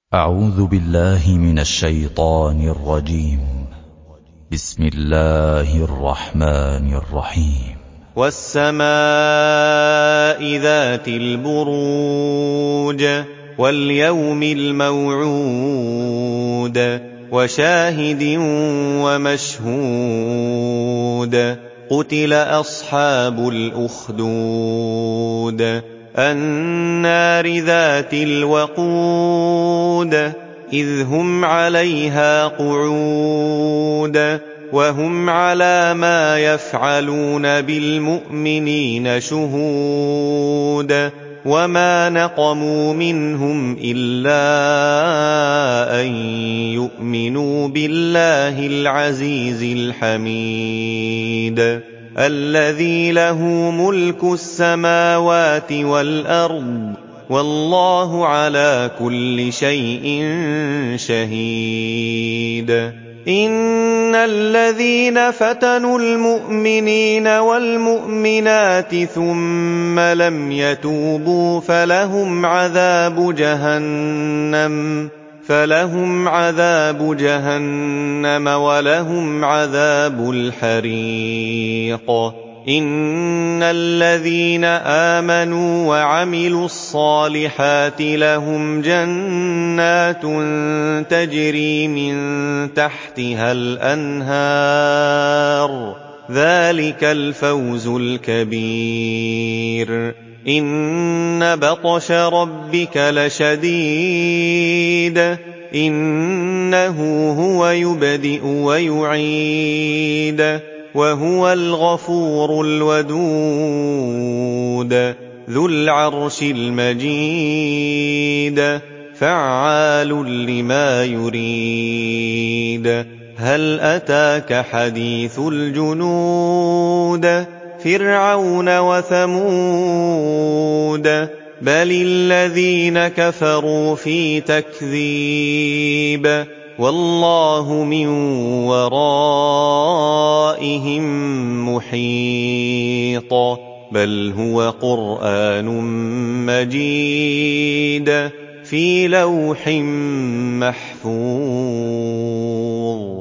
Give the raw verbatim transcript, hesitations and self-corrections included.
أعوذ بالله من الشيطان الرجيم. بسم الله الرحمن الرحيم. والسماء ذات البروج واليوم الموعود وشاهد ومشهود قتل أصحاب الأخدود النار ذات الوقود إذ هم عليها قعود وهم على ما يفعلون بالمؤمنين شهود وما نقموا منهم إلا أن يؤمنوا بالله العزيز الحميد الذي له ملك السماوات والأرض والله على كل شيء شهيد. إن الذين فتنوا المؤمنين والمؤمنات ثم لم يتوبوا فلهم عذاب جهنم فلهم عذاب جهنم ولهم عذاب الحريق. إن الذين آمنوا وعملوا الصالحات لهم جنات تجري من تحتها الأنهار ذلك الفوز الكبير. إن بطش ربك لشديد إنه هو يبدئ ويعيد وهو الغفور الودود ذو العرش المجيد فعال لما يريد. هل أتاك حديث الجنود فرعون وثمود بل الذين كفروا في تكذيب والله من ورائهم محيط بل هو قرآن مجيد في لوح محفوظ.